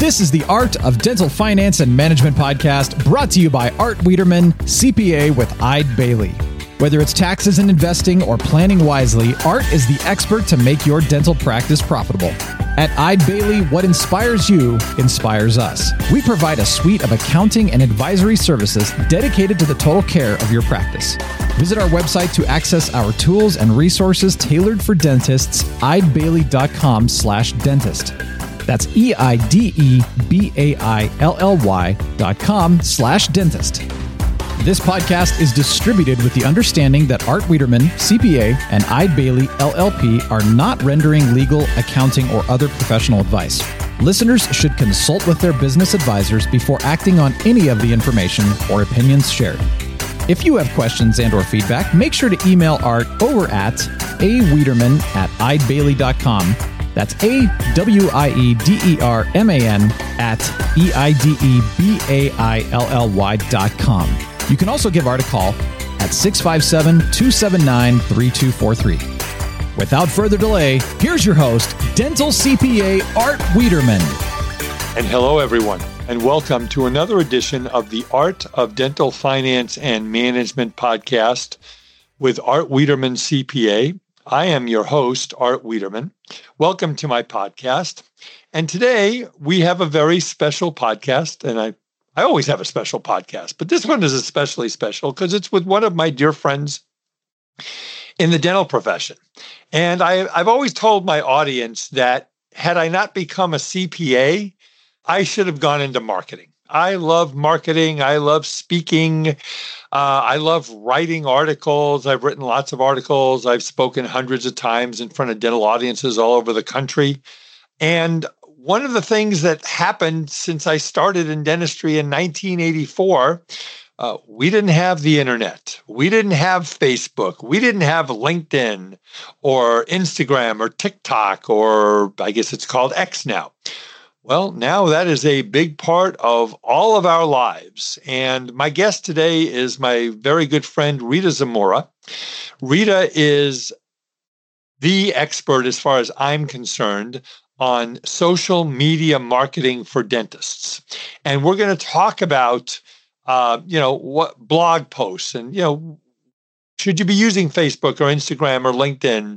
This is the Art of Dental Finance and Management podcast, brought to you by Art Wiederman, CPA with Eide Bailly. Whether it's taxes and investing or planning wisely, Art is the expert to make your dental practice profitable. At Eide Bailly, what inspires you inspires us. We provide a suite of accounting and advisory services dedicated to the total care of your practice. Visit our website to access our tools and resources tailored for dentists, eidebailly.com/dentist. That's EIDEBAILLY.com/dentist. This podcast is distributed with the understanding that Art Wiederman, CPA, and Eide Bailly, LLP are not rendering legal, accounting, or other professional advice. Listeners should consult with their business advisors before acting on any of the information or opinions shared. If you have questions and or feedback, make sure to email Art over at awiederman@eidebailly.com. That's AWIEDERMAN at EIDEBAILLY.com. You can also give Art a call at 657-279-3243. Without further delay, here's your host, Dental CPA Art Wiederman. And hello, everyone, and welcome to another edition of the Art of Dental Finance and Management podcast with Art Wiederman, CPA. I am your host, Art Wiederman. Welcome to my podcast. And today we have a very special podcast, and I always have a special podcast, but this one is especially special because it's with one of my dear friends in the dental profession. And I've always told my audience that had I not become a CPA, I should have gone into marketing. I love marketing. I love speaking. I love writing articles. I've written lots of articles. I've spoken hundreds of times in front of dental audiences all over the country. And one of the things that happened since I started in dentistry in 1984, we didn't have the internet. We didn't have Facebook. We didn't have LinkedIn or Instagram or TikTok, or I guess it's called X now. Well, now that is a big part of all of our lives. And my guest today is my very good friend, Rita Zamora. Rita is the expert, as far as I'm concerned, on social media marketing for dentists. And we're going to talk about, what blog posts and, should you be using Facebook or Instagram or LinkedIn?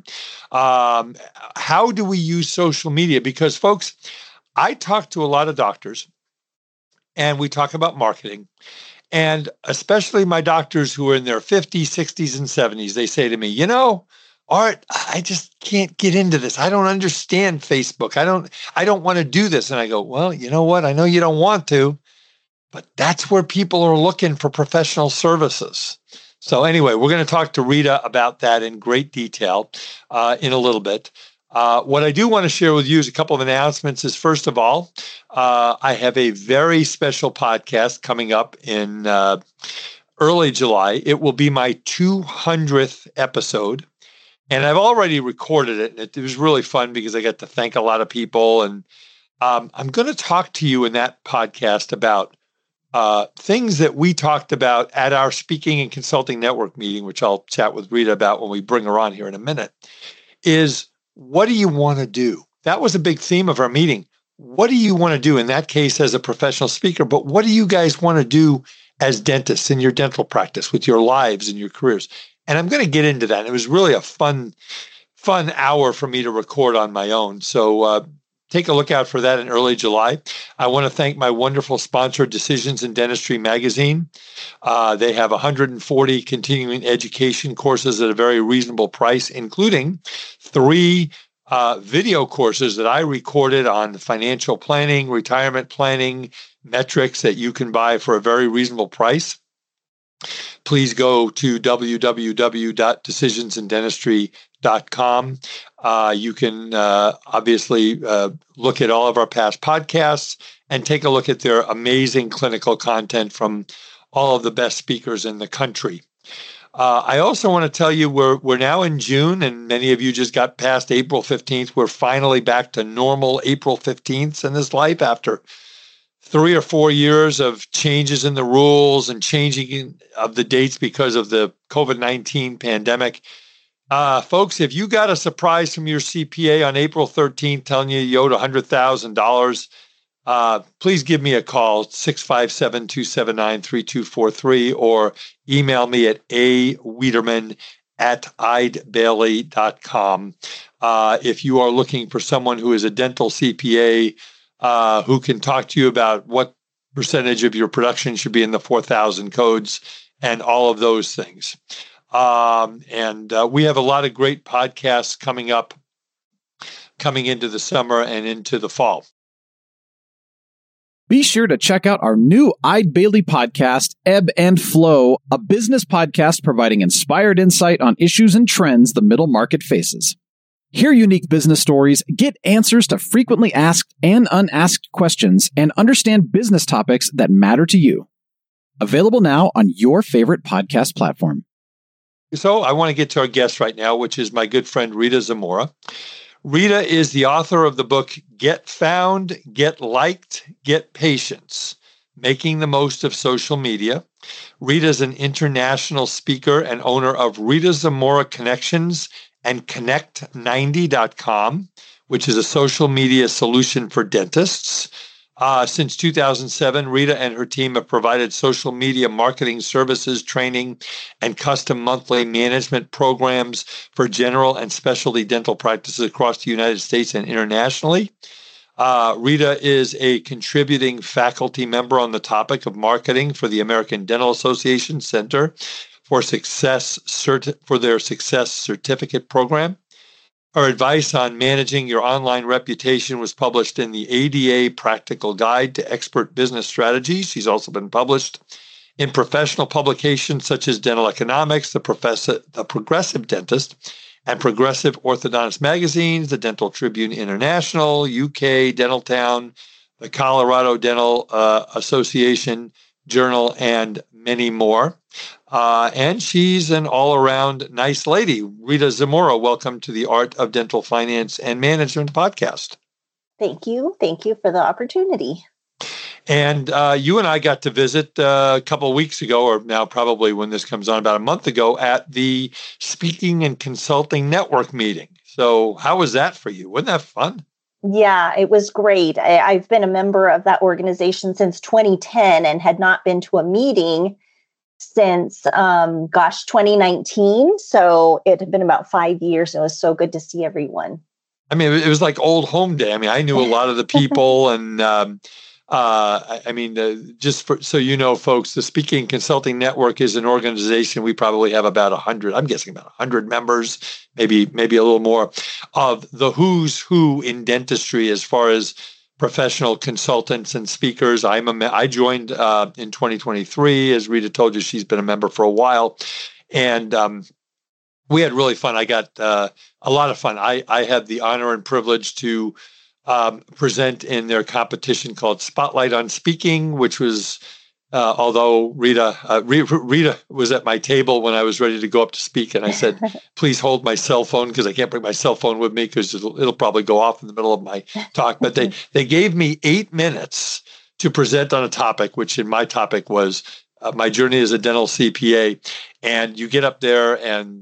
How do we use social media? Because folks, I talk to a lot of doctors and we talk about marketing, and especially my doctors who are in their 50s, 60s, and 70s, they say to me, Art, I just can't get into this. I don't understand Facebook. I don't want to do this. And I go, well, you know what? I know you don't want to, but that's where people are looking for professional services. So anyway, we're going to talk to Rita about that in great detail in a little bit. What I do want to share with you is a couple of announcements. Is first of all, I have a very special podcast coming up in early July. It will be my 200th episode. And I've already recorded it. It was really fun because I got to thank a lot of people. And I'm going to talk to you in that podcast about things that we talked about at our Speaking and Consulting Network meeting, which I'll chat with Rita about when we bring her on here in a minute, is what do you want to do? That was a big theme of our meeting. What do you want to do in that case as a professional speaker? But what do you guys want to do as dentists in your dental practice with your lives and your careers? And I'm going to get into that. It was really a fun hour for me to record on my own. So take a look out for that in early July. I want to thank my wonderful sponsor, Decisions in Dentistry Magazine. They have 140 continuing education courses at a very reasonable price, including 3 video courses that I recorded on financial planning, retirement planning, metrics that you can buy for a very reasonable price. Please go to www.decisionsindentistry.com. You can obviously look at all of our past podcasts and take a look at their amazing clinical content from all of the best speakers in the country. I also want to tell you we're now in June, and many of you just got past April 15th. We're finally back to normal April 15th in this life after 3 or 4 years of changes in the rules and changing of the dates because of the COVID-19 pandemic. Folks, if you got a surprise from your CPA on April 13th telling you owed $100,000, please give me a call, 657-279-3243, or email me at awiederman@eidbailly.com. If you are looking for someone who is a dental CPA who can talk to you about what percentage of your production should be in the 4,000 codes and all of those things. And we have a lot of great podcasts coming into the summer and into the fall. Be sure to check out our new Eid Bailly podcast, Ebb and Flow, a business podcast providing inspired insight on issues and trends the middle market faces. Hear unique business stories, get answers to frequently asked and unasked questions, and understand business topics that matter to you. Available now on your favorite podcast platform. So I want to get to our guest right now, which is my good friend Rita Zamora. Rita is the author of the book, Get Found, Get Liked, Get Patience, Making the Most of Social Media. Rita is an international speaker and owner of Rita Zamora Connections and Connect90.com, which is a social media solution for dentists. Since 2007, Rita and her team have provided social media marketing services, training, and custom monthly management programs for general and specialty dental practices across the United States and internationally. Rita is a contributing faculty member on the topic of marketing for the American Dental Association Center for their Success Certificate program. Her advice on managing your online reputation was published in the ADA Practical Guide to Expert Business Strategies. She's also been published in professional publications such as Dental Economics, The Progressive Dentist, and Progressive Orthodontist magazines, the Dental Tribune International, UK Dental Town, the Colorado Dental Association Journal, and many more. And she's an all-around nice lady. Rita Zamora, welcome to the Art of Dental Finance and Management podcast. Thank you. Thank you for the opportunity. And you and I got to visit a couple of weeks ago, or now probably when this comes on, about a month ago, at the Speaking and Consulting Network meeting. So how was that for you? Wasn't that fun? Yeah, it was great. I've been a member of that organization since 2010 and had not been to a meeting since, 2019. So it had been about 5 years. It was so good to see everyone. I mean, it was like old home day. I mean, I knew a lot of the people and, so you know, folks, the Speaking Consulting Network is an organization. We probably have about 100, I'm guessing about 100 members, maybe a little more, of the who's who in dentistry as far as professional consultants and speakers. I joined in 2023. As Rita told you, she's been a member for a while. And we had really fun. I got a lot of fun. I had the honor and privilege to present in their competition called Spotlight on Speaking, which was, although Rita was at my table when I was ready to go up to speak, and I said, please hold my cell phone because I can't bring my cell phone with me because it'll probably go off in the middle of my talk. But they gave me 8 minutes to present on a topic, which in my topic was my journey as a dental CPA. And you get up there and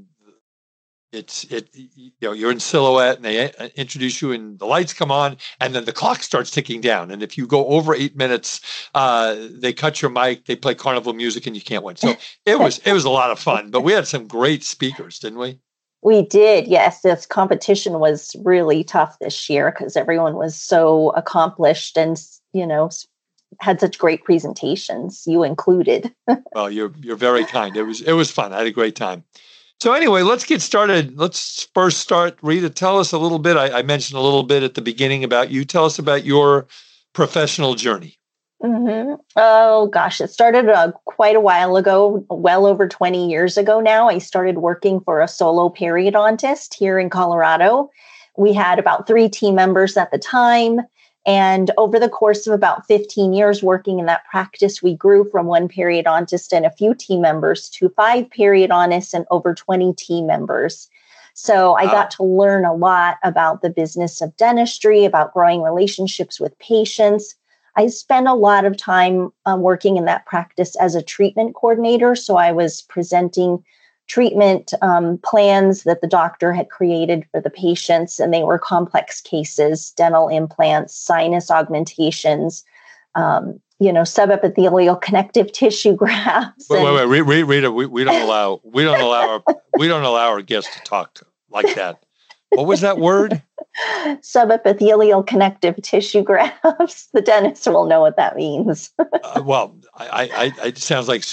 you're in silhouette and they introduce you and the lights come on and then the clock starts ticking down. And if you go over 8 minutes, they cut your mic, they play carnival music and you can't win. So it was a lot of fun, but we had some great speakers, didn't we? We did. Yes. This competition was really tough this year because everyone was so accomplished and, had such great presentations, you included. Well, you're very kind. It was fun. I had a great time. So anyway, let's get started. Let's first start. Rita, tell us a little bit. I mentioned a little bit at the beginning about you. Tell us about your professional journey. Mm-hmm. Oh, gosh. It started quite a while ago, well over 20 years ago now. I started working for a solo periodontist here in Colorado. We had about 3 team members at the time. And over the course of about 15 years working in that practice, we grew from 1 periodontist and a few team members to 5 periodontists and over 20 team members. So I got to learn a lot about the business of dentistry, about growing relationships with patients. I spent a lot of time working in that practice as a treatment coordinator. So I was presenting treatment plans that the doctor had created for the patients, and they were complex cases: dental implants, sinus augmentations, subepithelial connective tissue grafts. Wait, Rita, we don't allow our guests to talk like that. What was that word? Subepithelial connective tissue grafts. The dentist will know what that means. It sounds like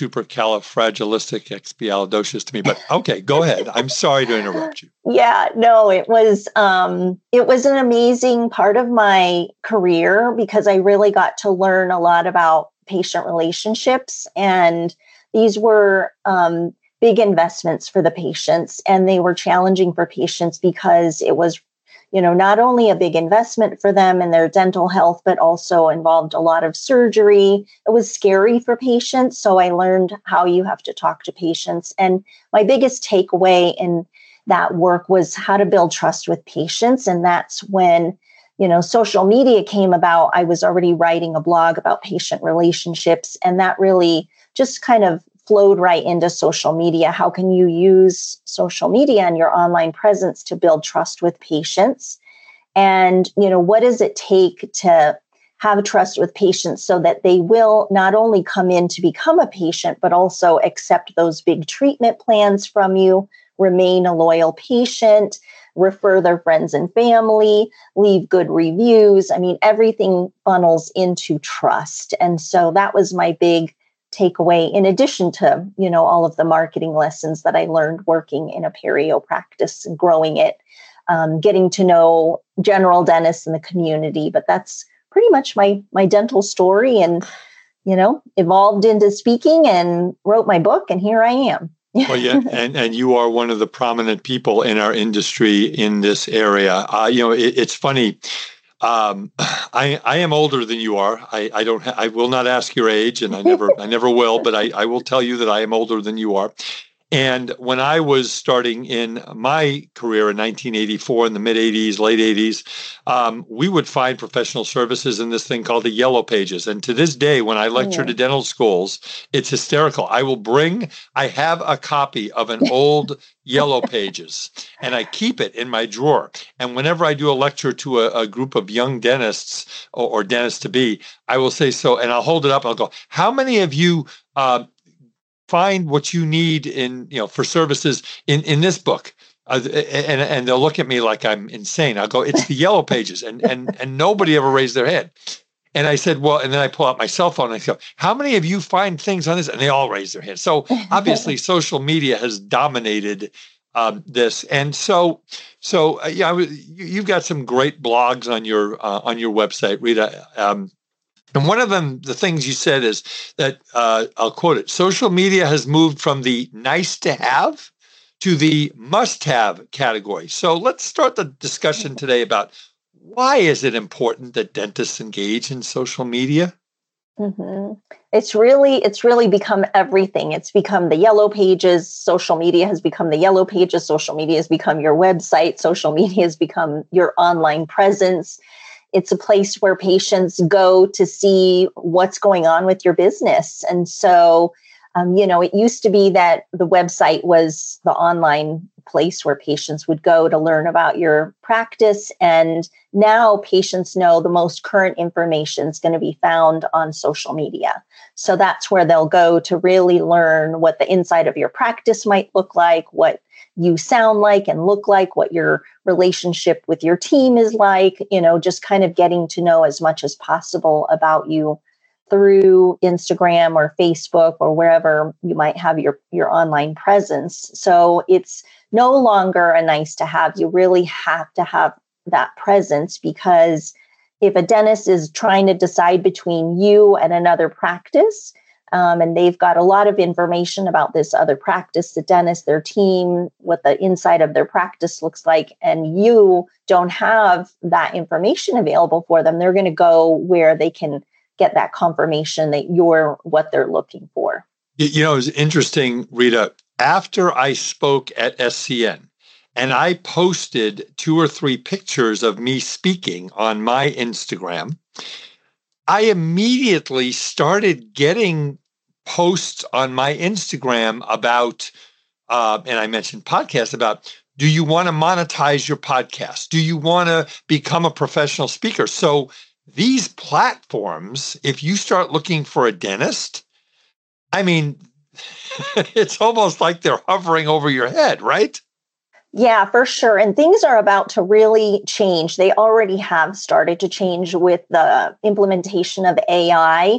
supercalifragilisticexpialidocious to me, but okay, go ahead. I'm sorry to interrupt you. Yeah, no, it was an amazing part of my career because I really got to learn a lot about patient relationships, and these were big investments for the patients, and they were challenging for patients because it was, not only a big investment for them and their dental health, but also involved a lot of surgery. It was scary for patients. So I learned how you have to talk to patients. And my biggest takeaway in that work was how to build trust with patients. And that's when, social media came about. I was already writing a blog about patient relationships, and that really just kind of flowed right into social media. How can you use social media and your online presence to build trust with patients? And, what does it take to have trust with patients so that they will not only come in to become a patient, but also accept those big treatment plans from you, remain a loyal patient, refer their friends and family, leave good reviews. I mean, everything funnels into trust. And so that was my big takeaway, in addition to, all of the marketing lessons that I learned working in a perio practice and growing it, getting to know general dentists in the community. But that's pretty much my dental story, and, evolved into speaking and wrote my book, and here I am. Well, yeah, and you are one of the prominent people in our industry in this area. It's funny. I am older than you are. I will not ask your age, and I never will, but I will tell you that I am older than you are. And when I was starting in my career in 1984, in the mid 80s, late 80s, we would find professional services in this thing called the Yellow Pages. And to this day, when I lecture to dental schools, it's hysterical. I have a copy of an old Yellow Pages, and I keep it in my drawer. And whenever I do a lecture to a group of young dentists or dentists to be, I will say so, and I'll hold it up. I'll go, how many of you find what you need for services in this book? And they'll look at me like I'm insane. I'll go, it's the Yellow Pages. And nobody ever raised their head. And I said, well, and then I pull out my cell phone and I go, how many of you find things on this? And they all raise their hands. So obviously social media has dominated this. And you've got some great blogs on your website, Rita. And one of them, the things you said is that, I'll quote it, social media has moved from the nice to have to the must have category. So let's start the discussion today about why is it important that dentists engage in social media? Mm-hmm. It's really become everything. It's become the Yellow Pages. Social media has become the Yellow Pages. Social media has become your website. Social media has become your online presence. It's a place where patients go to see what's going on with your business. And so, it used to be that the website was the online place where patients would go to learn about your practice. And now patients know the most current information is going to be found on social media. So that's where they'll go to really learn what the inside of your practice might look like, what you sound like and look like, what your relationship with your team is like, just kind of getting to know as much as possible about you through Instagram or Facebook or wherever you might have your online presence. So it's no longer a nice to have. You really have to have that presence, because if a dentist is trying to decide between you and another practice, and they've got a lot of information about this other practice, the dentist, their team, what the inside of their practice looks like, and you don't have that information available for them, they're going to go where they can get that confirmation that you're what they're looking for. It was interesting, Rita. After I spoke at SCN and I posted 2 or 3 pictures of me speaking on my Instagram, I immediately started getting posts on my Instagram about and I mentioned podcasts, about, do you want to monetize your podcast? Do you want to become a professional speaker? So these platforms, if you start looking for a dentist, I mean, it's almost like they're hovering over your head, right? Yeah, for sure. And things are about to really change. They already have started to change with the implementation of AI.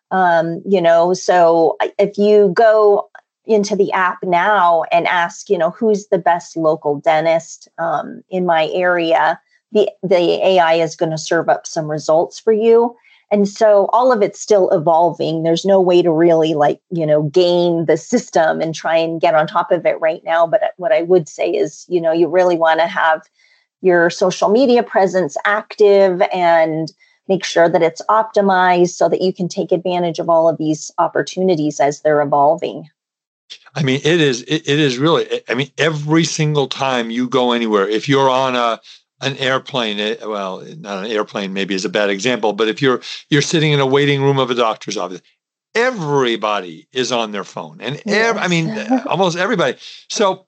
So if you go into the app now and ask, who's the best local dentist in my area, the AI is going to serve up some results for you. And so all of it's still evolving. There's no way to really gain the system and try and get on top of it right now. But what I would say is, you really want to have your social media presence active and make sure that it's optimized so that you can take advantage of all of these opportunities as they're evolving. I mean, it is really, I mean, every single time you go anywhere, if you're on an airplane, well, not an airplane maybe is a bad example, but if you're sitting in a waiting room of a doctor's office, everybody is on their phone, and almost everybody. So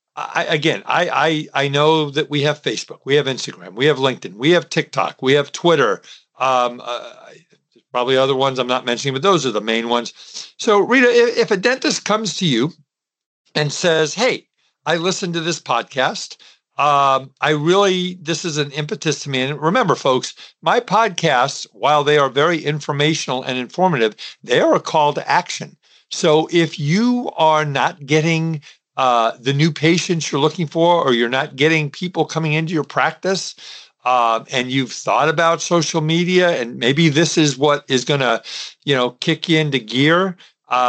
I know that we have Facebook, we have Instagram, we have LinkedIn, we have TikTok, we have Twitter. Probably other ones I'm not mentioning, but those are the main ones. So Rita, if a dentist comes to you and says, "Hey, I listened to this podcast. This is an impetus to me." And remember, folks, my podcasts, while they are very informational and informative, they are a call to action. So if you are not getting the new patients you're looking for, or you're not getting people coming into your practice, and you've thought about social media, and maybe this is what is going to, kick you into gear.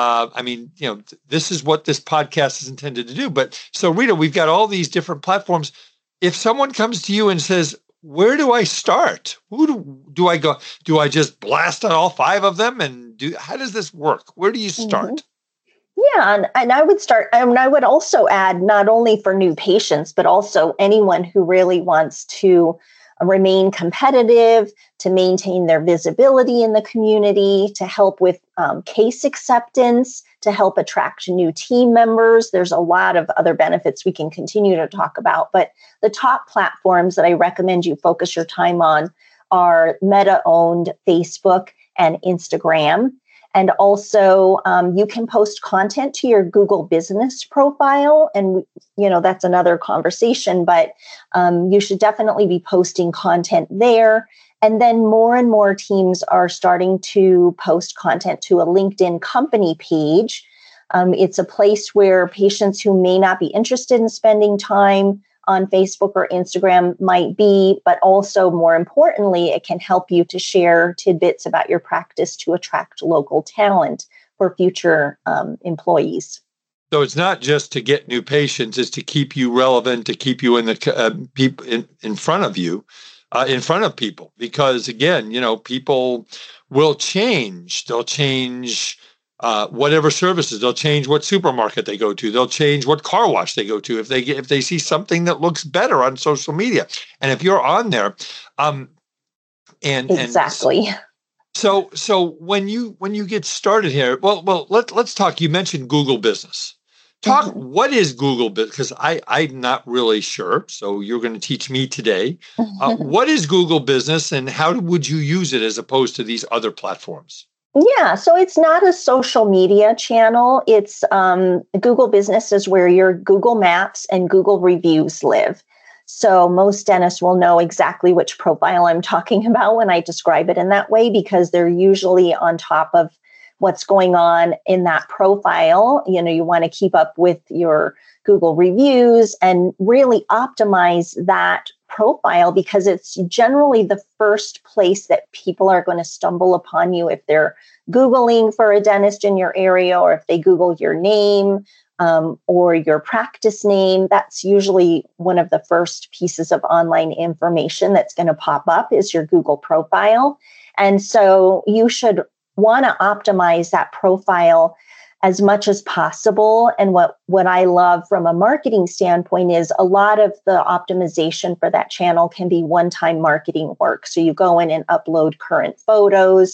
This is what this podcast is intended to do. But so Rita, we've got all these different platforms. If someone comes to you and says, "Where do I start? Do I go? Do I just blast out all 5 of them? And how does this work? Where do you start?" Mm-hmm. Yeah, and I would start. I would also add, not only for new patients, but also anyone who really wants to remain competitive, to maintain their visibility in the community, to help with case acceptance, to help attract new team members. There's a lot of other benefits we can continue to talk about, but the top platforms that I recommend you focus your time on are Meta-owned Facebook and Instagram. And also, you can post content to your Google business profile. And, that's another conversation, but you should definitely be posting content there. And then more and more teams are starting to post content to a LinkedIn company page. It's a place where patients who may not be interested in spending time on Facebook or Instagram might be, but also more importantly, it can help you to share tidbits about your practice to attract local talent for future employees. So it's not just to get new patients; it's to keep you relevant, to keep you in the people in front of you, in front of people. Because again, people will change. They'll change whatever services. They'll change what supermarket they go to. They'll change what car wash they go to if they see something that looks better on social media. And if you're on there, exactly. So when you get started here, let's talk. You mentioned Google Business. Talk. Mm-hmm. What is Google Business? Because I'm not really sure. So you're going to teach me today. What is Google Business, and how would you use it as opposed to these other platforms? Yeah, so it's not a social media channel. It's Google Business is where your Google Maps and Google reviews live. So most dentists will know exactly which profile I'm talking about when I describe it in that way, because they're usually on top of what's going on in that profile. You want to keep up with your Google reviews and really optimize that profile, because it's generally the first place that people are going to stumble upon you if they're Googling for a dentist in your area, or if they Google your name or your practice name. That's usually one of the first pieces of online information that's going to pop up is your Google profile. And so you should want to optimize that profile as much as possible. And what I love from a marketing standpoint is a lot of the optimization for that channel can be one-time marketing work. So you go in and upload current photos,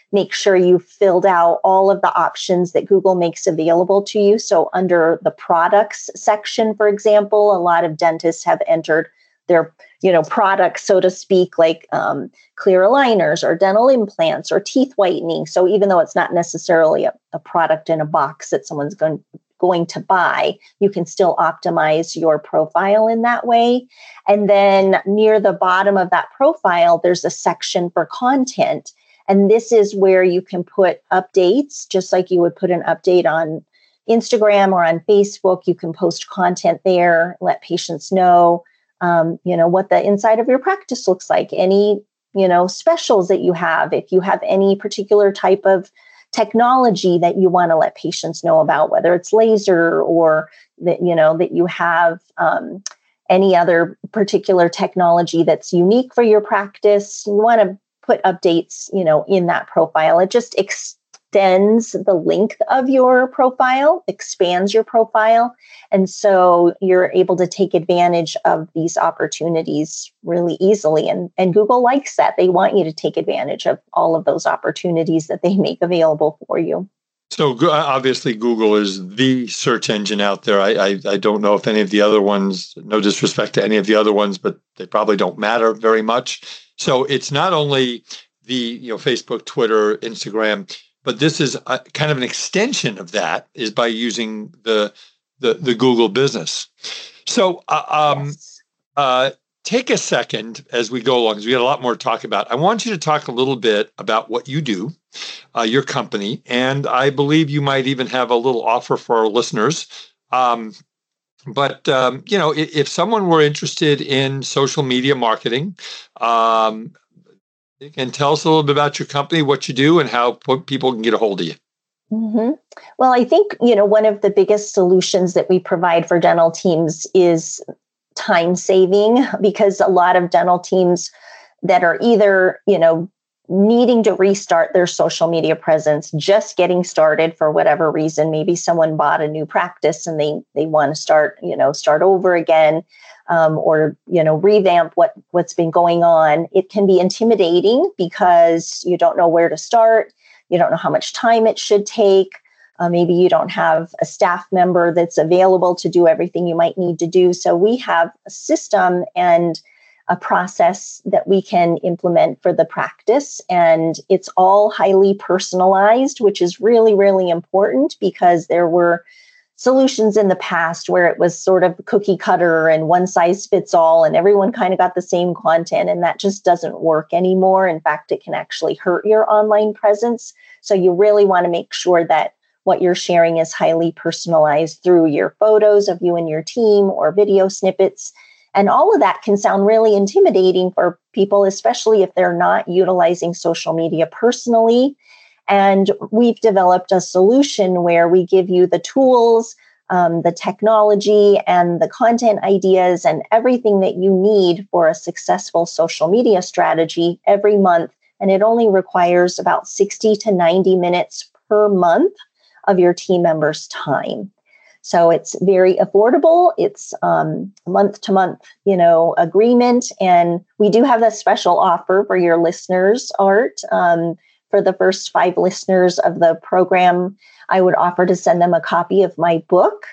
make sure you filled out all of the options that Google makes available to you. So under the products section, for example, a lot of dentists have entered their products, so to speak, like clear aligners or dental implants or teeth whitening. So even though it's not necessarily a product in a box that someone's going to buy, you can still optimize your profile in that way. And then near the bottom of that profile, there's a section for content. And this is where you can put updates, just like you would put an update on Instagram or on Facebook. You can post content there, let patients know, what the inside of your practice looks like, any, specials that you have, if you have any particular type of technology that you want to let patients know about, whether it's laser or that, that you have any other particular technology that's unique for your practice. You want to put updates, in that profile. It just extends the length of your profile, expands your profile. And so you're able to take advantage of these opportunities really easily. And Google likes that. They want you to take advantage of all of those opportunities that they make available for you. So obviously Google is the search engine out there. I don't know if any of the other ones, no disrespect to any of the other ones, but they probably don't matter very much. So it's not only the Facebook, Twitter, Instagram, but this is kind of an extension of that, is by using the Google business. So take a second as we go along, because we got a lot more to talk about. I want you to talk a little bit about what you do, your company, and I believe you might even have a little offer for our listeners. But if someone were interested in social media marketing, you can tell us a little bit about your company, what you do, and how people can get a hold of you. Mm-hmm. Well, I think, one of the biggest solutions that we provide for dental teams is time saving, because a lot of dental teams that are either, needing to restart their social media presence, just getting started for whatever reason. Maybe someone bought a new practice and they want to start over again, or, revamp what's been going on. It can be intimidating because you don't know where to start. You don't know how much time it should take. Maybe you don't have a staff member that's available to do everything you might need to do. So we have a system and a process that we can implement for the practice. And it's all highly personalized, which is really, really important, because there were solutions in the past where it was sort of cookie cutter and one size fits all, and everyone kind of got the same content, and that just doesn't work anymore. In fact, it can actually hurt your online presence. So you really want to make sure that what you're sharing is highly personalized through your photos of you and your team or video snippets. And all of that can sound really intimidating for people, especially if they're not utilizing social media personally. And we've developed a solution where we give you the tools, the technology, and the content ideas, and everything that you need for a successful social media strategy every month. And it only requires about 60 to 90 minutes per month of your team members' time. So it's very affordable. It's month to month, agreement. And we do have a special offer for your listeners, Art. For the first 5 listeners of the program, I would offer to send them a copy of my book.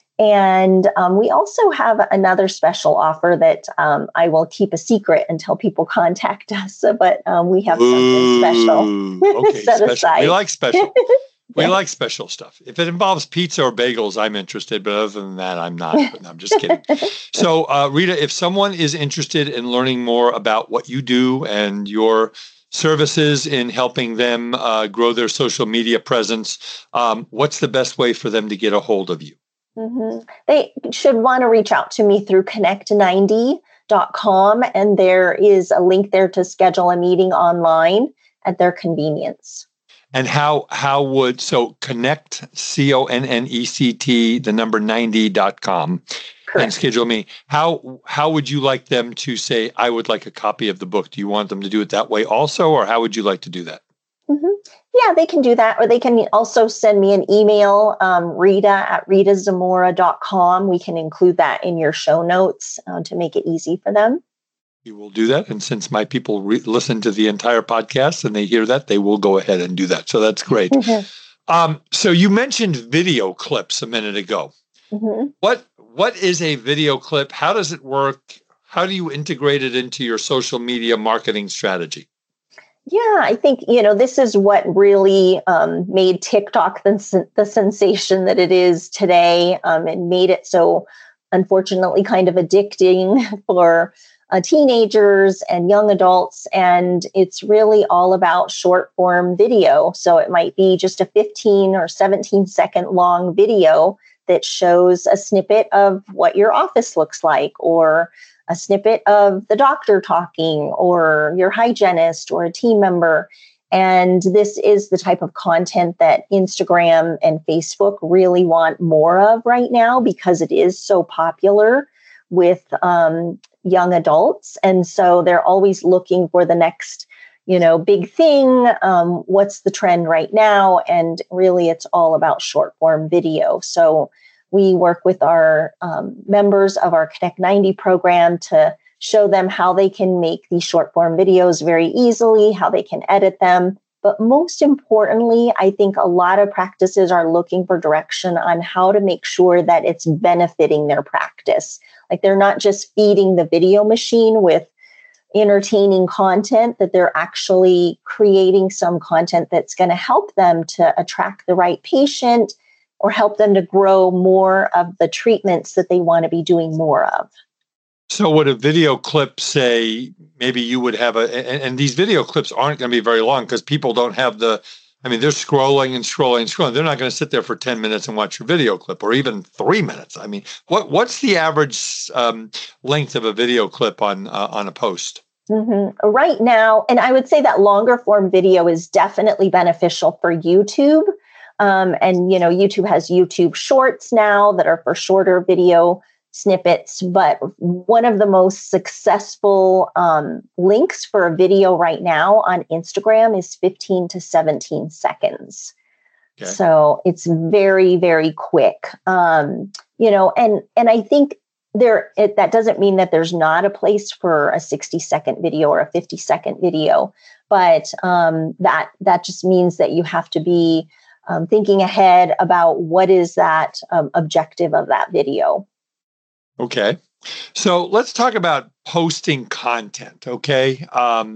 And we also have another special offer that I will keep a secret until people contact us. But we have something special okay, set special. aside. We like special. We like special stuff. If it involves pizza or bagels, I'm interested. But other than that, I'm not. But I'm just kidding. So, Rita, if someone is interested in learning more about what you do and your services in helping them grow their social media presence, what's the best way for them to get a hold of you? Mm-hmm. They should want to reach out to me through connect90.com, and there is a link there to schedule a meeting online at their convenience. And how would, so connect, CONNECT, the number 90.com. Correct. And schedule me. How would you like them to say, I would like a copy of the book? Do you want them to do it that way also, or how would you like to do that? Mm-hmm. Yeah, they can do that. Or they can also send me an email, Rita@ritazamora.com. We can include that in your show notes to make it easy for them. We will do that. And since my people listen to the entire podcast and they hear that, they will go ahead and do that. So that's great. So you mentioned video clips a minute ago. What is a video clip? How does it work? How do you integrate it into your social media marketing strategy? Yeah, I think, this is what really made TikTok the sensation that it is today, and made it so, unfortunately, kind of addicting for teenagers and young adults. And it's really all about short form video. So it might be just a 15 or 17-second long video that shows a snippet of what your office looks like, or a snippet of the doctor talking, or your hygienist, or a team member. And this is the type of content that Instagram and Facebook really want more of right now, because it is so popular with young adults. And so they're always looking for the next, big thing. What's the trend right now? And really, it's all about short form video. So we work with our members of our Connect 90 program to show them how they can make these short form videos very easily, how they can edit them. But most importantly, I think a lot of practices are looking for direction on how to make sure that it's benefiting their practice. Like, they're not just feeding the video machine with entertaining content, that they're actually creating some content that's going to help them to attract the right patient, or help them to grow more of the treatments that they want to be doing more of. So would a video clip say, maybe you would have and these video clips aren't going to be very long, because people don't have they're scrolling and scrolling and scrolling. They're not going to sit there for 10 minutes and watch your video clip, or even 3 minutes. What's the average length of a video clip on a post? Right now, and I would say that longer form video is definitely beneficial for YouTube. And, YouTube has YouTube Shorts now that are for shorter video snippets. But one of the most successful links for a video right now on Instagram is 15 to 17 seconds. Okay. So it's very, very quick. And I think that doesn't mean that there's not a place for a 60-second video or a 50-second video, but that just means that you have to be thinking ahead about what is that objective of that video. Okay. So let's talk about posting content. Okay.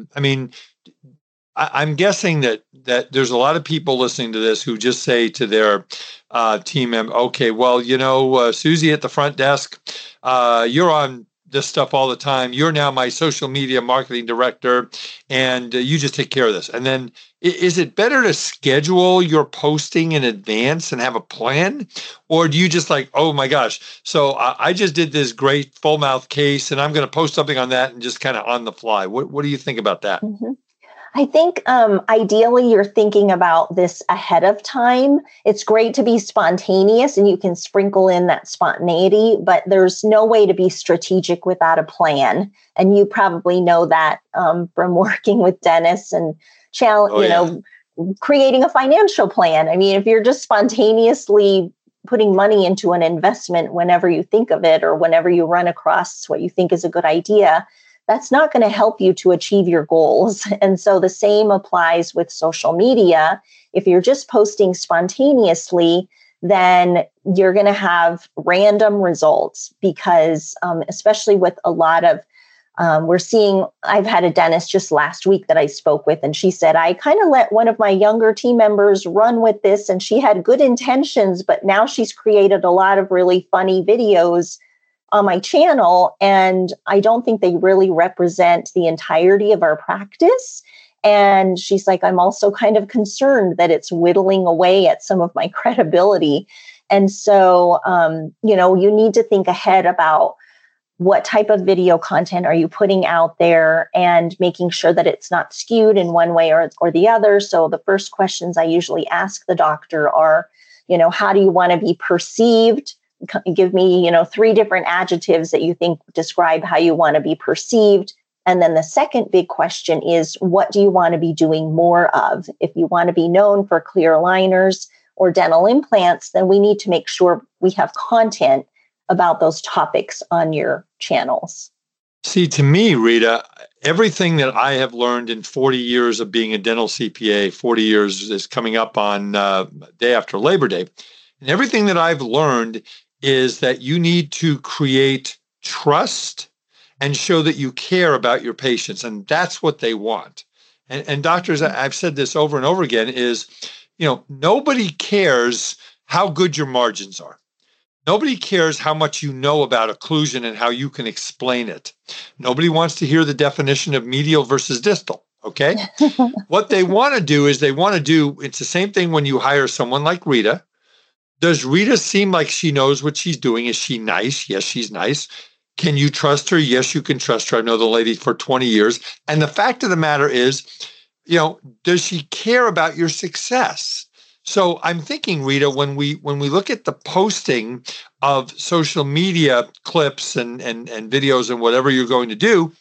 I'm guessing that there's a lot of people listening to this who just say to their team member, okay, well, Susie at the front desk, you're on this stuff all the time. You're now my social media marketing director, and you just take care of this. And then is it better to schedule your posting in advance and have a plan? Or do you just oh my gosh, so I just did this great full mouth case and I'm going to post something on that and just kind of on the fly? What do you think about that? I think ideally you're thinking about this ahead of time. It's great to be spontaneous and you can sprinkle in that spontaneity, but there's no way to be strategic without a plan. And you probably know that from working with dentists and creating a financial plan. If you're just spontaneously putting money into an investment whenever you think of it, or whenever you run across what you think is a good idea, that's not going to help you to achieve your goals. And so the same applies with social media. If you're just posting spontaneously, then you're going to have random results, because especially with a lot of, I've had a dentist just last week that I spoke with, and she said, I kind of let one of my younger team members run with this, and she had good intentions, but now she's created a lot of really funny videos on my channel, and I don't think they really represent the entirety of our practice. And she's like, I'm also kind of concerned that it's whittling away at some of my credibility. And so, you need to think ahead about what type of video content are you putting out there, and making sure that it's not skewed in one way or the other. So the first questions I usually ask the doctor are, how do you want to be perceived? Give me, 3 different adjectives that you think describe how you want to be perceived. And then the second big question is, what do you want to be doing more of? If you want to be known for clear aligners or dental implants, then we need to make sure we have content about those topics on your channels. See, to me, Rita, everything that I have learned in 40 years of being a dental CPA, 40 years is coming up on day after Labor Day. And everything that I've learned is that you need to create trust and show that you care about your patients. And that's what they want. And doctors, I've said this over and over again, is, nobody cares how good your margins are. Nobody cares how much you know about occlusion and how you can explain it. Nobody wants to hear the definition of medial versus distal, okay? What they want to do is it's the same thing when you hire someone like Rita. Does Rita seem like she knows what she's doing? Is she nice? Yes, she's nice. Can you trust her? Yes, you can trust her. I know the lady for 20 years. And the fact of the matter is, does she care about your success? So I'm thinking, Rita, when we look at the posting of social media clips and videos and whatever you're going to do,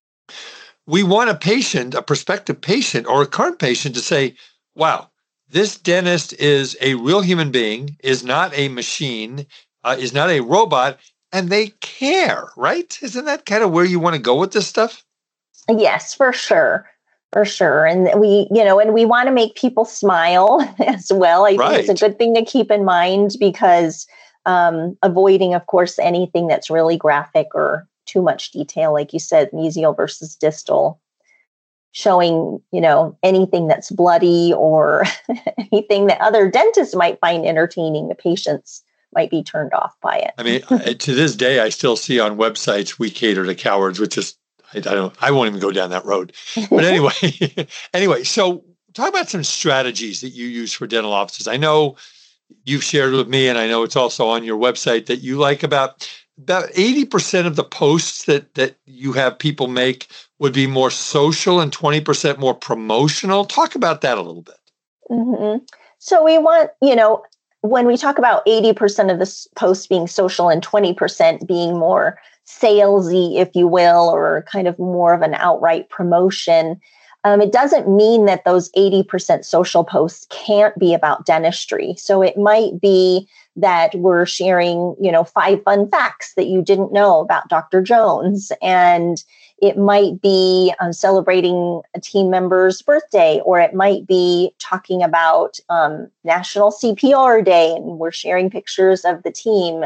we want a prospective patient or a current patient to say, wow, this dentist is a real human being, is not a machine, is not a robot, and they care, right? Isn't that kind of where you want to go with this stuff? Yes, for sure. For sure. And we want to make people smile as well. I think it's a good thing to keep in mind because avoiding, of course, anything that's really graphic or too much detail, like you said, mesial versus distal, showing, anything that's bloody or anything that other dentists might find entertaining, the patients might be turned off by it. I mean, to this day, I still see on websites, we cater to cowards, which is, I won't even go down that road. But anyway, so talk about some strategies that you use for dental offices. I know you've shared with me, and I know it's also on your website, that you like about 80% of the posts that you have people make would be more social and 20% more promotional. Talk about that a little bit. Mm-hmm. So we want, when we talk about 80% of the posts being social and 20% being more salesy, if you will, or kind of more of an outright promotion, it doesn't mean that those 80% social posts can't be about dentistry. So it might be that we're sharing, 5 fun facts that you didn't know about Dr. Jones. And it might be celebrating a team member's birthday, or it might be talking about National CPR Day, and we're sharing pictures of the team,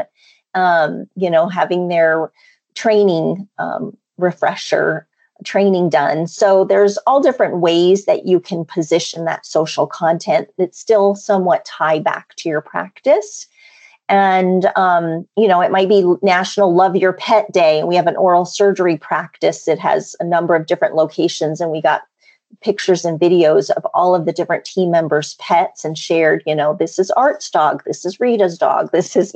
having their training refresher training done. So there's all different ways that you can position that social content that still somewhat tie back to your practice. And, it might be National Love Your Pet Day. And we have an oral surgery practice that has a number of different locations. And we got pictures and videos of all of the different team members' pets and shared, this is Art's dog, this is Rita's dog, this is,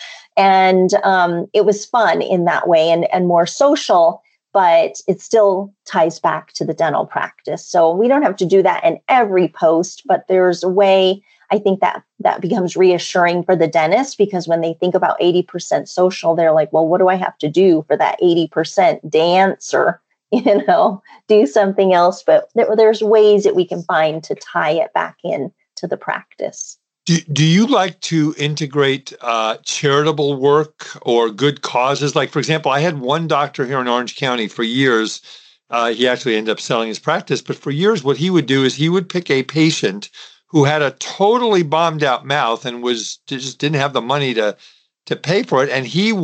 and it was fun in that way and more social, but it still ties back to the dental practice. So we don't have to do that in every post, but there's a way. I think that becomes reassuring for the dentist, because when they think about 80% social, they're like, well, what do I have to do for that 80%? Dance or, do something else. But there's ways that we can find to tie it back in to the practice. Do you like to integrate charitable work or good causes? Like, for example, I had one doctor here in Orange County for years. He actually ended up selling his practice. But for years, what he would do is he would pick a patient who had a totally bombed out mouth and just didn't have the money to pay for it. And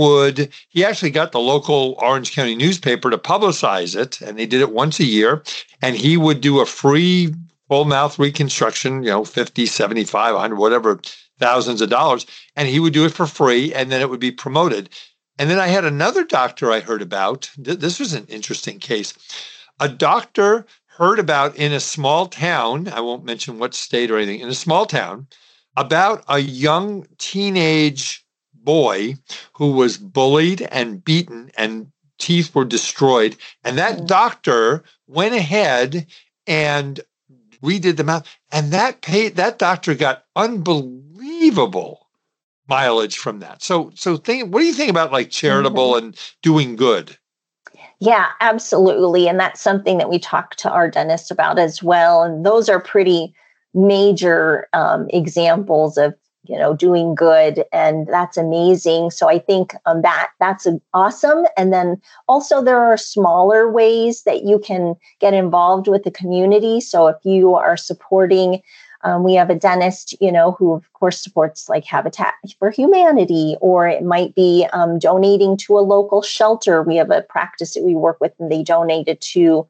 he actually got the local Orange County newspaper to publicize it. And they did it once a year. And he would do a free full mouth reconstruction, 50, 75, 100, whatever, thousands of dollars. And he would do it for free. And then it would be promoted. And then I had another doctor I heard about. This was an interesting case. A doctor heard about in a small town, I won't mention what state or anything, in a small town, about a young teenage boy who was bullied and beaten and teeth were destroyed. And that doctor went ahead and redid the mouth. And that doctor got unbelievable mileage from that. So what do you think about like charitable and doing good? Yeah, absolutely. And that's something that we talk to our dentists about as well. And those are pretty major examples of, doing good. And that's amazing. So I think that's awesome. And then also there are smaller ways that you can get involved with the community. So if you are supporting, we have a dentist, who of course supports like Habitat for Humanity, or it might be donating to a local shelter. We have a practice that we work with, and they donated to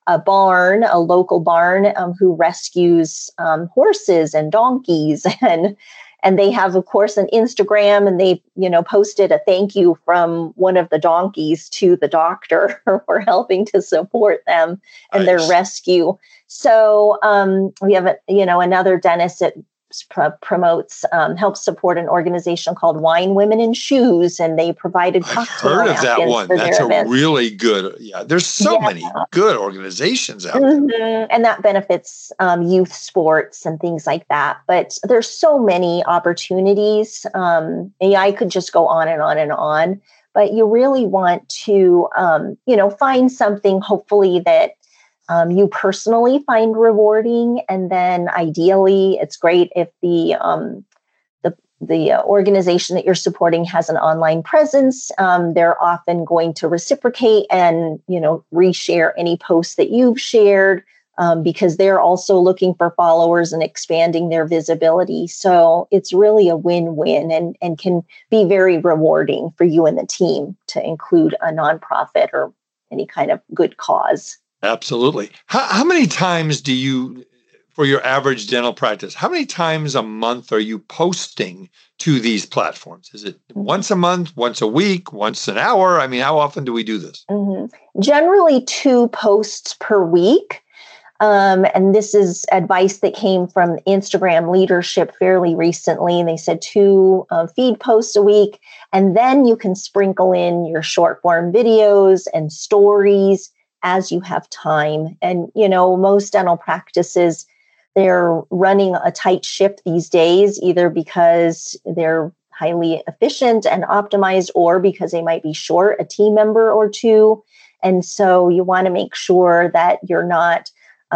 a local barn, who rescues horses and donkeys, and they have, of course, an Instagram, and they, posted a thank you from one of the donkeys to the doctor for helping to support them and their rescue. So we have, another dentist that promotes, helps support an organization called Wine Women in Shoes, and they provided cocktail I've heard of that one. That's a events. Really good. Yeah, there's so many good organizations out there, and that benefits youth sports and things like that. But there's so many opportunities. I could just go on and on and on. But you really want to, find something, hopefully that you personally find rewarding, and then ideally, it's great if the organization that you're supporting has an online presence. They're often going to reciprocate and reshare any posts that you've shared, because they're also looking for followers and expanding their visibility. So it's really a win-win, and can be very rewarding for you and the team to include a nonprofit or any kind of good cause. Absolutely. How many times do you, for your average dental practice, how many times a month are you posting to these platforms? Is it once a month, once a week, once an hour? I mean, how often do we do this? Generally 2 posts per week. And this is advice that came from Instagram leadership fairly recently. And they said 2 feed posts a week. And then you can sprinkle in your short form videos and stories as you have time. And, most dental practices, they're running a tight ship these days, either because they're highly efficient and optimized, or because they might be short a team member or 2. And so you want to make sure that you're not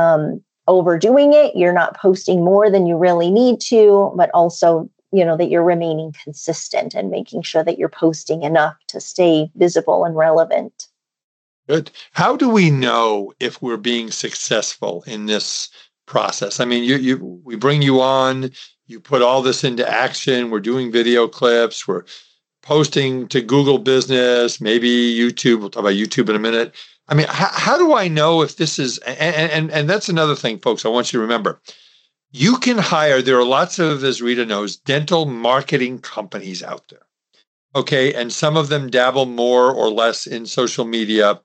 overdoing it. You're not posting more than you really need to, but also, that you're remaining consistent and making sure that you're posting enough to stay visible and relevant. Good. How do we know if we're being successful in this process? I mean, we bring you on, you put all this into action. We're doing video clips. We're posting to Google Business, maybe YouTube. We'll talk about YouTube in a minute. I mean, how do I know if this is, and that's another thing, folks, I want you to remember. You can hire, there are lots of, as Rita knows, dental marketing companies out there. Okay, and some of them dabble more or less in social media.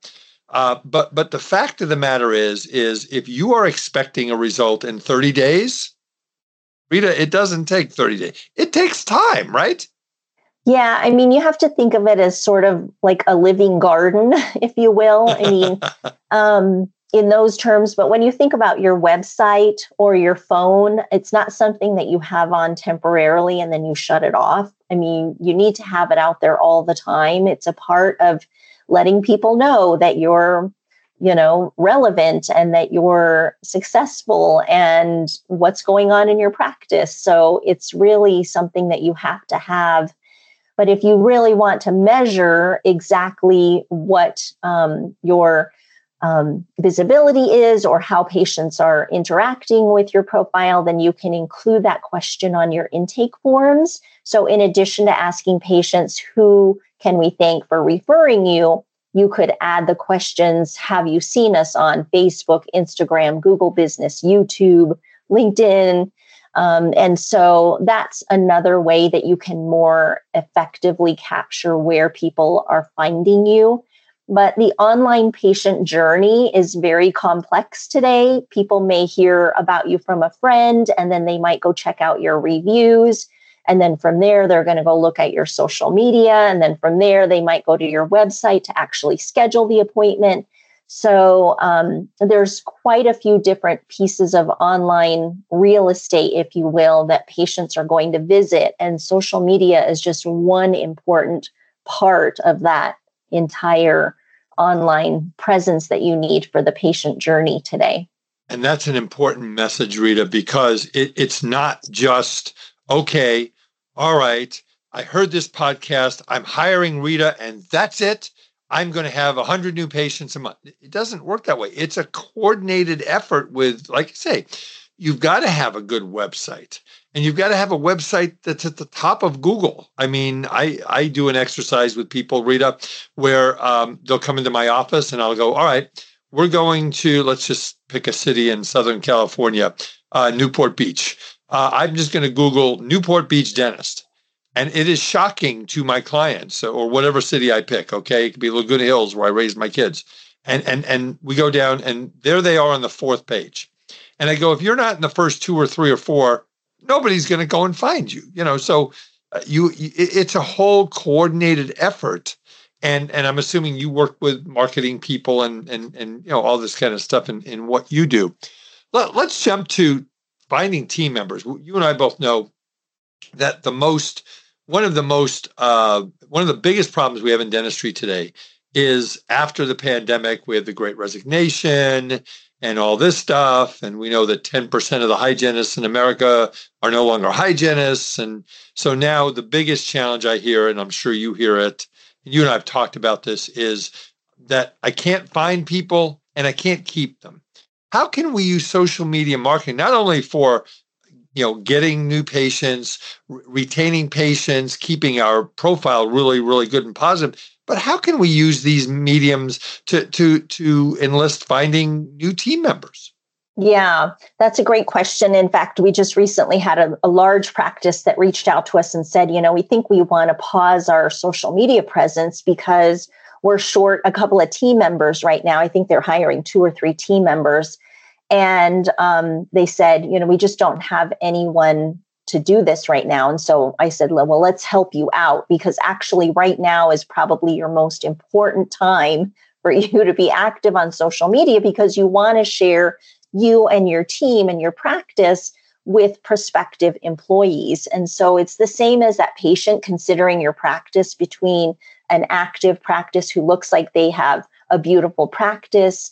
But the fact of the matter is if you are expecting a result in 30 days, Rita, it doesn't take 30 days. It takes time, right? Yeah, I mean, you have to think of it as sort of like a living garden, if you will. I mean, in those terms. But when you think about your website or your phone, it's not something that you have on temporarily and then you shut it off. I mean, you need to have it out there all the time. It's a part of letting people know that you're, relevant and that you're successful and what's going on in your practice. So it's really something that you have to have. But if you really want to measure exactly what your visibility is or how patients are interacting with your profile, then you can include that question on your intake forms. So in addition to asking patients, who can we thank for referring you, you could add the questions, have you seen us on Facebook, Instagram, Google Business, YouTube, LinkedIn? And so that's another way that you can more effectively capture where people are finding you. But the online patient journey is very complex today. People may hear about you from a friend, and then they might go check out your reviews. And then from there, they're going to go look at your social media. And then from there, they might go to your website to actually schedule the appointment. So there's quite a few different pieces of online real estate, if you will, that patients are going to visit. And social media is just one important part of that entire online presence that you need for the patient journey today. And that's an important message, Rita, because it's not just, okay, all right, I heard this podcast, I'm hiring Rita, and that's it. I'm going to have 100 new patients a month. It doesn't work that way. It's a coordinated effort with, like I say, you've got to have a good website, and you've got to have a website that's at the top of Google. I mean, I do an exercise with people, Rita, where they'll come into my office and I'll go, all right, we're going to, let's just pick a city in Southern California, Newport Beach. I'm just going to Google Newport Beach dentist. And it is shocking to my clients, or whatever city I pick. Okay, it could be Laguna Hills where I raised my kids, and we go down, and there they are on the 4th page. And I go, if you're not in the first 2 or 3 or 4, nobody's going to go and find you. So it's a whole coordinated effort. And I'm assuming you work with marketing people and all this kind of stuff in what you do. Let's jump to finding team members. You and I both know that one of the biggest problems we have in dentistry today is after the pandemic, we had the Great Resignation and all this stuff. And we know that 10% of the hygienists in America are no longer hygienists. And so now the biggest challenge I hear, and I'm sure you hear it, and you and I have talked about this, is that I can't find people and I can't keep them. How can we use social media marketing, not only for getting new patients, retaining patients, keeping our profile really, really good and positive, but how can we use these mediums to enlist finding new team members? Yeah, that's a great question. In fact, we just recently had a large practice that reached out to us and said, we think we want to pause our social media presence because we're short a couple of team members right now. I think they're hiring 2 or 3 team members. And they said, we just don't have anyone to do this right now. And so I said, well, let's help you out, because actually right now is probably your most important time for you to be active on social media, because you want to share you and your team and your practice with prospective employees. And so it's the same as that patient considering your practice between an active practice who looks like they have a beautiful practice,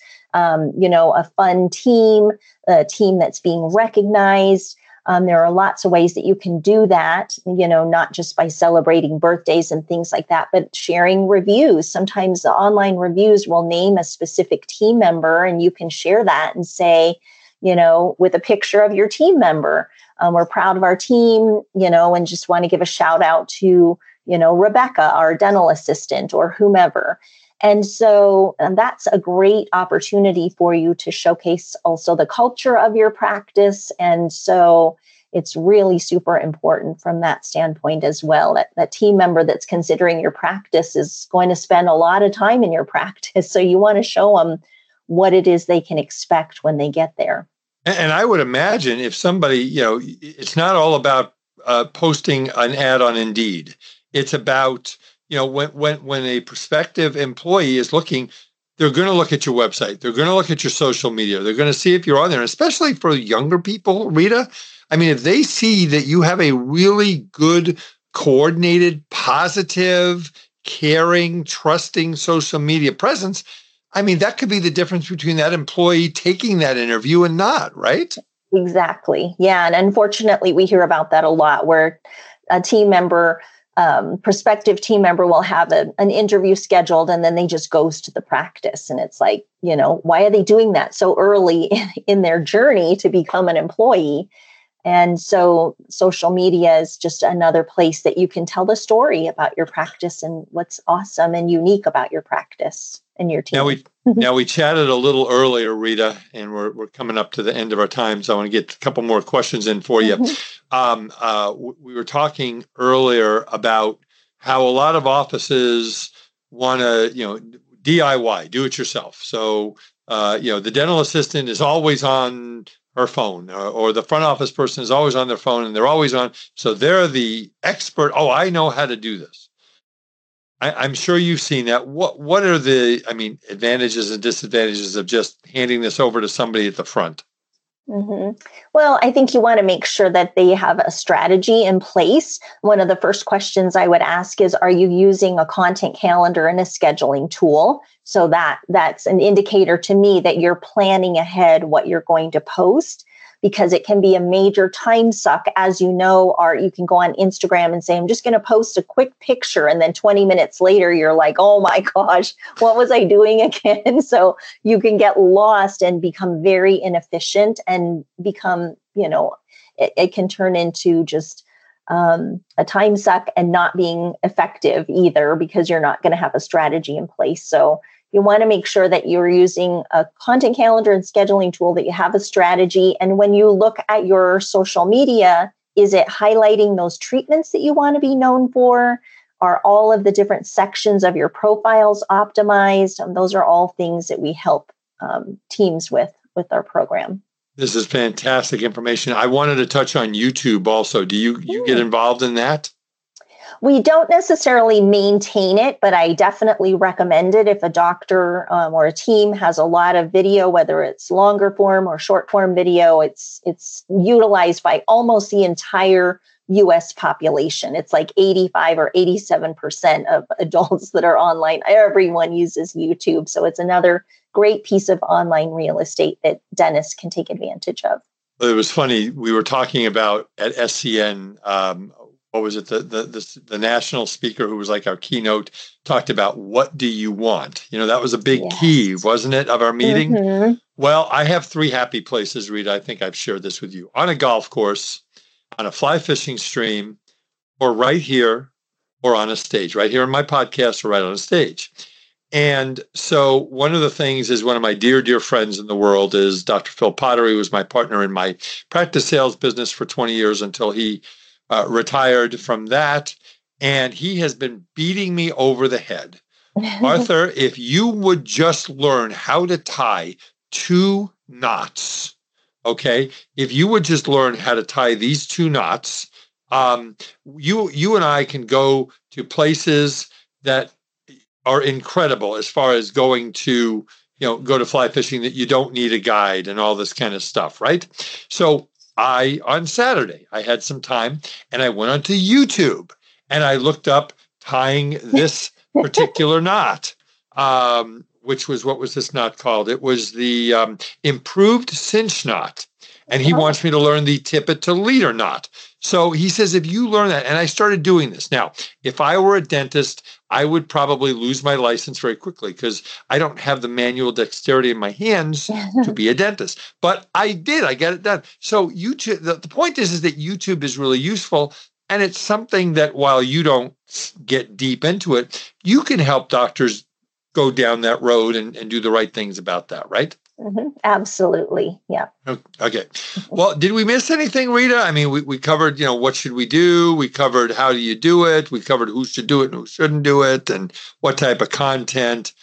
a fun team, a team that's being recognized. There are lots of ways that you can do that, not just by celebrating birthdays and things like that, but sharing reviews. Sometimes the online reviews will name a specific team member, and you can share that and say, with a picture of your team member, we're proud of our team, and just want to give a shout out to, Rebecca, our dental assistant, or whomever. And so that's a great opportunity for you to showcase also the culture of your practice. And so it's really super important from that standpoint as well. That team member that's considering your practice is going to spend a lot of time in your practice. So you want to show them what it is they can expect when they get there. And I would imagine if somebody, it's not all about posting an ad on Indeed. It's about when a prospective employee is looking, they're going to look at your website. They're going to look at your social media. They're going to see if you're on there, especially for younger people, Rita. I mean, if they see that you have a really good, coordinated, positive, caring, trusting social media presence, I mean, that could be the difference between that employee taking that interview and not, right? Exactly. Yeah. And unfortunately, we hear about that a lot, where a team member, prospective team member will have an interview scheduled, and then they just goes to the practice. And it's like, why are they doing that so early in their journey to become an employee? And so social media is just another place that you can tell the story about your practice and what's awesome and unique about your practice and your team. Now we chatted a little earlier, Rita, and we're coming up to the end of our time. So I want to get a couple more questions in for you. We were talking earlier about how a lot of offices want to, DIY, do it yourself. So, the dental assistant is always on her phone, or the front office person is always on their phone, and they're always on. So they're the expert. Oh, I know how to do this. I'm sure you've seen that. What are the, advantages and disadvantages of just handing this over to somebody at the front? Mm-hmm. Well, I think you want to make sure that they have a strategy in place. One of the first questions I would ask is, are you using a content calendar and a scheduling tool? So that's an indicator to me that you're planning ahead what you're going to post. because it can be a major time suck. As you know, Art, you can go on Instagram and say, I'm just going to post a quick picture. And then 20 minutes later, you're like, oh my gosh, what was I doing again? So you can get lost and become very inefficient and become, it can turn into just a time suck and not being effective either, because you're not going to have a strategy in place. So you want to make sure that you're using a content calendar and scheduling tool, that you have a strategy. And when you look at your social media, is it highlighting those treatments that you want to be known for? Are all of the different sections of your profiles optimized? And those are all things that we help teams with our program. This is fantastic information. I wanted to touch on YouTube also. Do you get involved in that? We don't necessarily maintain it, but I definitely recommend it if a doctor or a team has a lot of video, whether it's longer form or short form video. It's utilized by almost the entire U.S. population. It's like 85 or 87% of adults that are online. Everyone uses YouTube. So it's another great piece of online real estate that dentists can take advantage of. It was funny. We were talking about at SCN, what was it? The national speaker who was like our keynote talked about, what do you want? That was a big key, wasn't it, of our meeting? Mm-hmm. Well, I have 3 happy places, Rita. I think I've shared this with you. On a golf course, on a fly fishing stream, or right here, or on a stage, right here in my podcast, or right on a stage. And so one of the things is, one of my dear, dear friends in the world is Dr. Phil Potter, who was my partner in my practice sales business for 20 years until he retired from that. And he has been beating me over the head. Arthur, if you would just learn how to tie 2 knots, okay? If you would just learn how to tie these 2 knots, you and I can go to places that are incredible as far as going to, go to fly fishing, that you don't need a guide and all this kind of stuff, right? So on Saturday, I had some time and I went onto YouTube and I looked up tying this particular knot, which was, what was this knot called? It was the improved cinch knot. And he wants me to learn the tippet to leader knot. So he says, if you learn that, and I started doing this. Now, if I were a dentist, I would probably lose my license very quickly because I don't have the manual dexterity in my hands to be a dentist. But I did. I got it done. So YouTube, the point is that YouTube is really useful. And it's something that while you don't get deep into it, you can help doctors go down that road and do the right things about that, right? Mm-hmm. Absolutely. Yeah. Okay. Well, did we miss anything, Rita? I mean, we covered, what should we do? We covered how do you do it? We covered who should do it and who shouldn't do it and what type of content.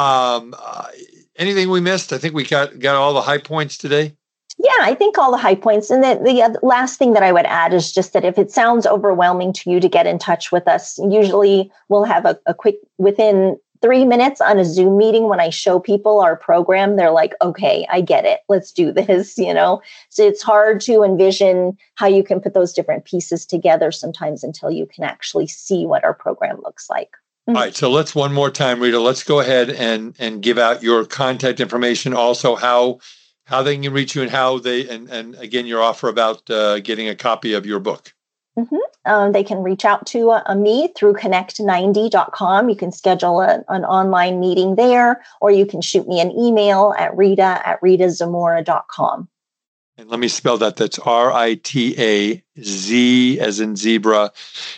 Anything we missed? I think we got all the high points today. Yeah, I think all the high points. And the last thing that I would add is just that if it sounds overwhelming to you to get in touch with us, usually we'll have a quick, within 3 minutes on a Zoom meeting, when I show people our program, they're like, okay, I get it. Let's do this, So it's hard to envision how you can put those different pieces together sometimes until you can actually see what our program looks like. All right. So let's one more time, Rita, let's go ahead and give out your contact information. Also, how they can reach you and how they, and again, your offer about getting a copy of your book. Mm-hmm. They can reach out to me through connect90.com. You can schedule an online meeting there, or you can shoot me an email at rita@ritazamora.com. And let me spell that. That's RITAZ as in zebra,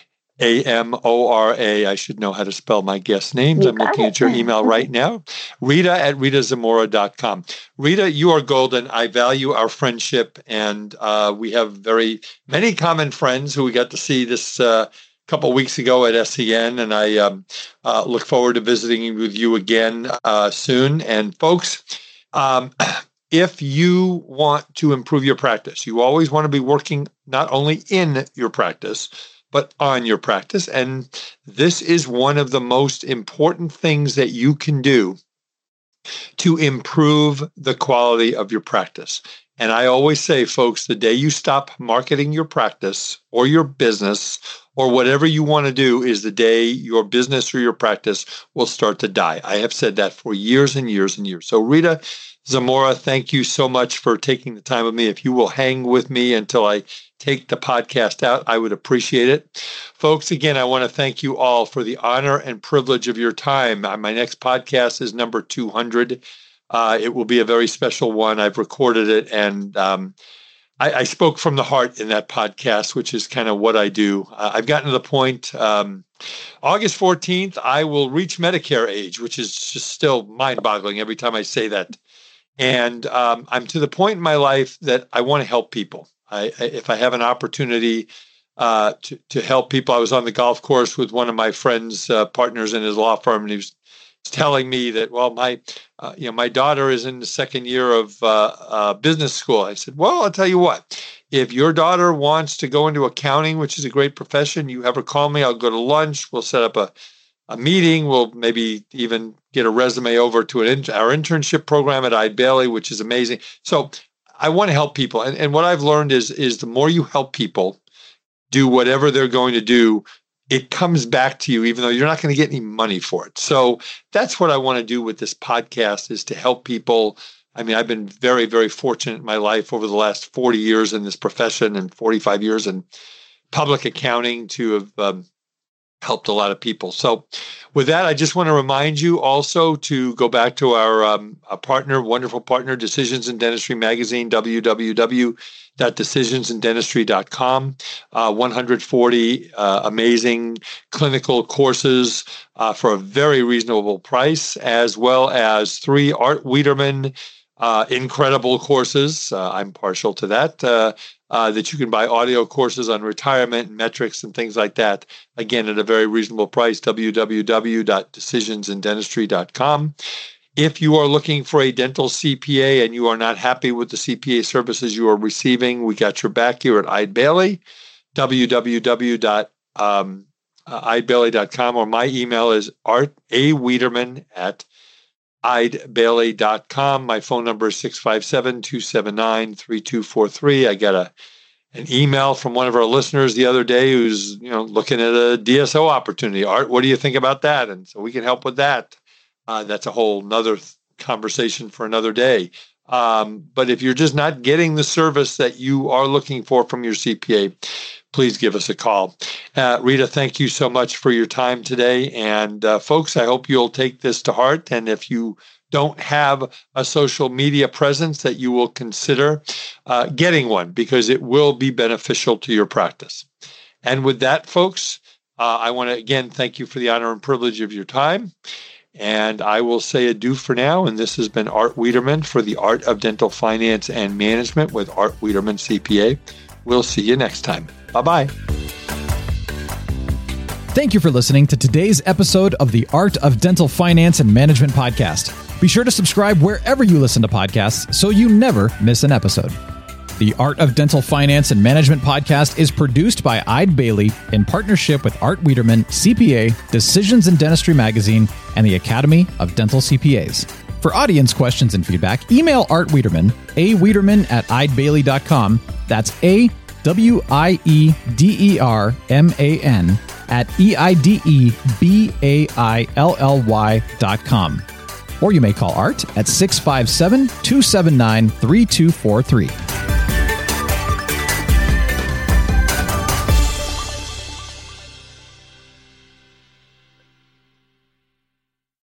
AMORA. I should know how to spell my guest names. I'm looking at your email right now. Rita@ritazamora.com. Rita, you are golden. I value our friendship, and we have very many common friends who we got to see this couple of weeks ago at SCN, and I look forward to visiting with you again soon. And folks, if you want to improve your practice, you always want to be working not only in your practice, but on your practice. And this is one of the most important things that you can do to improve the quality of your practice. And I always say, folks, the day you stop marketing your practice or your business or whatever you want to do is the day your business or your practice will start to die. I have said that for years and years and years. So Rita, Zamora, thank you so much for taking the time with me. If you will hang with me until I take the podcast out, I would appreciate it. Folks, again, I want to thank you all for the honor and privilege of your time. My next podcast is number 200. It will be a very special one. I've recorded it, and I spoke from the heart in that podcast, which is kind of what I do. I've gotten to the point, August 14th, I will reach Medicare age, which is just still mind-boggling every time I say that. And I'm to the point in my life that I want to help people. If I have an opportunity to help people, I was on the golf course with one of my friends, partners in his law firm, and he was telling me that, well, my daughter is in the second year of business school. I said, well, I'll tell you what. If your daughter wants to go into accounting, which is a great profession, you have her call me. I'll go to lunch. We'll set up a meeting. We'll maybe even get a resume over to our internship program at Eide Bailly, which is amazing. So I want to help people. And what I've learned is the more you help people do whatever they're going to do, it comes back to you, even though you're not going to get any money for it. So that's what I want to do with this podcast, is to help people. I mean, I've been very, very fortunate in my life over the last 40 years in this profession and 45 years in public accounting to have helped a lot of people. So with that, I just want to remind you also to go back to our partner, wonderful partner, Decisions in Dentistry Magazine, www.decisionsinDentistry.com. 140 amazing clinical courses for a very reasonable price, as well as 3 Art Wiederman incredible courses. I'm partial to that. That you can buy audio courses on retirement and metrics and things like that. Again, at a very reasonable price, www.decisionsinDentistry.com. If you are looking for a dental CPA and you are not happy with the CPA services you are receiving, we got your back here at Eide Bailly, www.eidebailly.com, or my email is artawiederman@eidebailly.com. My phone number is 657-279-3243. I got an email from one of our listeners the other day who's looking at a DSO opportunity. Art, what do you think about that? And so we can help with that. That's a whole nother conversation for another day. But if you're just not getting the service that you are looking for from your CPA, please give us a call. Rita, thank you so much for your time today. And folks, I hope you'll take this to heart. And if you don't have a social media presence, that you will consider getting one, because it will be beneficial to your practice. And with that, folks, I want to again thank you for the honor and privilege of your time. And I will say adieu for now. And this has been Art Wiederman for the Art of Dental Finance and Management with Art Wiederman CPA. We'll see you next time. Bye-bye. Thank you for listening to today's episode of the Art of Dental Finance and Management podcast. Be sure to subscribe wherever you listen to podcasts so you never miss an episode. The Art of Dental Finance and Management podcast is produced by Eide Bailly in partnership with Art Wiederman, CPA, Decisions in Dentistry Magazine, and the Academy of Dental CPAs. For audience questions and feedback, email Art Wiederman, awiederman@eidebailly.com. That's AWIEDERMAN @EIDEBAILLY.com. Or you may call Art at 657-279-3243.